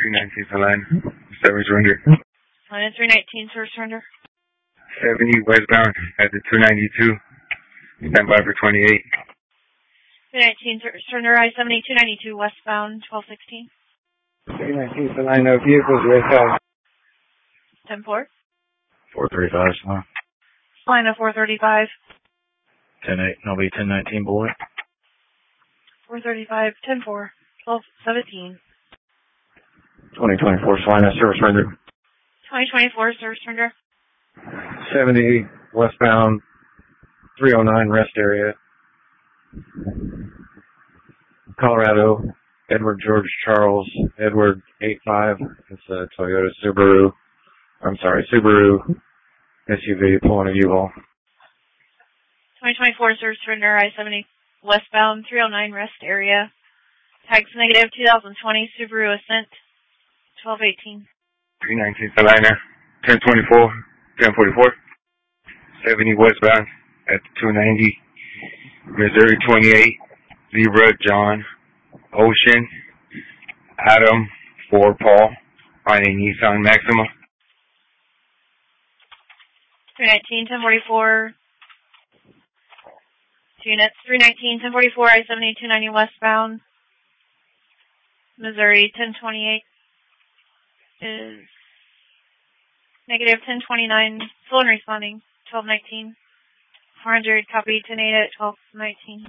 319 for line. Service surrender. Line 319, service surrender. 70 westbound at the 292. Stand by for 28. 319, service surrender. I-70, 292 westbound, 1216. 319 for line. Vehicles westbound. 10-4. 435, Line of 435. 10-8, and I'll be 10-19, boy. 435, 10-4, 1217. 2024, Salina, service surrender. 2024, service surrender. 70 westbound, 309 rest area. Colorado, Edward George Charles, Edward 85. It's a Toyota Subaru. I'm sorry, Subaru SUV pulling a U-Haul. 2024, service surrender. I-70 westbound, 309 rest area. Tags negative, 2020 Subaru Ascent, 1218. 319 Salina, 1024, 1044. 70 westbound at 290. Missouri 28, Zebra, John, Ocean, Adam, Ford, Paul, on a Nissan Maxima. 319, 1044. Two units, 319, 1044, I-70, 290 westbound. Missouri 1028 is negative 1029, full and responding, 1219. 400, copy 10-8 at 1219.